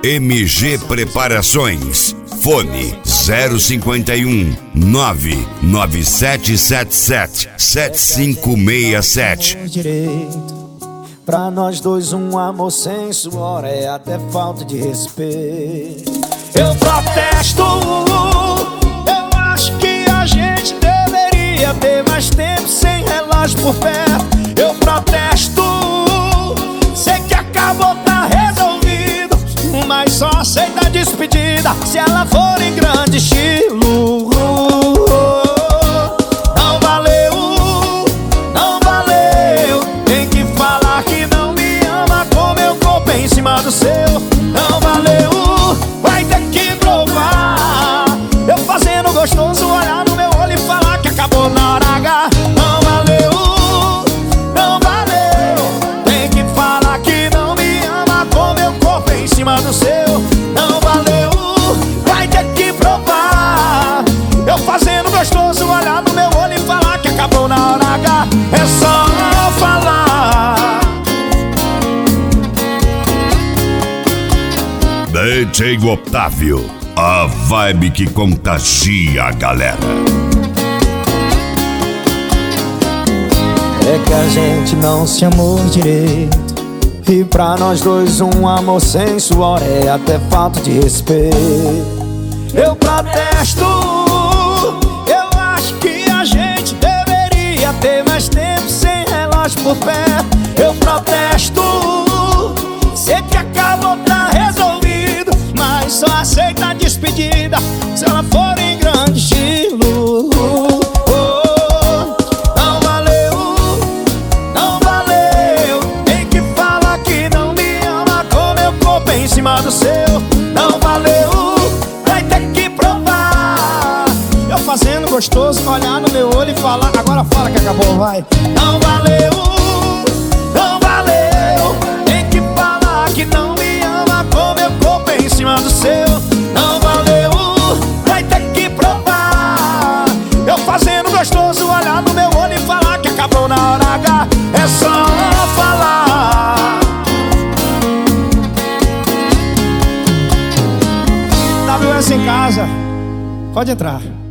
MG Preparações. Fone 051 99777 7567. Pra nós dois um amor sem suor é até falta de respeito. Eu protesto, eu acho que a gente deveria ter mais tempo sem relógio por perto. Eu protesto, sei que acabou, tá resolvido, mas só aceita a despedida se ela for em grande estilo. Não valeu, não valeu. Tem que falar que não me ama com meu corpo em cima do seu. Não valeu, vai ter que provar. Eu fazendo gostoso, olhar no meu olho e falar que acabou na hora H. Não valeu, não valeu. Tem que falar que não me ama com meu corpo em cima do seu. Não valeu, vai ter que provar. Eu fazendo gostoso, olhar no meu olho e falar que acabou na hora H. É só falar. DJ Otávio, a vibe que contagia a galera. É que a gente não se amou direito, e pra nós dois um amor sem suor é até falta de respeito. Eu protesto, eu acho que a gente deveria ter mais tempo sem relógio por perto. Eu protesto, sei que acabou, tá resolvido, mas só aceita a despedida se ela for em grande estilo. Não valeu, não valeu. Tem que falar que não me ama com meu corpo em cima do seu. Não valeu, vai ter que provar. Eu fazendo gostoso, olhar no meu olho e falar. Agora fala que acabou, vai. Não valeu, não valeu. Tem que falar que não me ama com meu corpo em cima do seu. Não valeu, vai ter que provar. Eu fazendo gostoso, olhar no meu olho e falar que acabou na hora H. É só falar. WS em casa, pode entrar.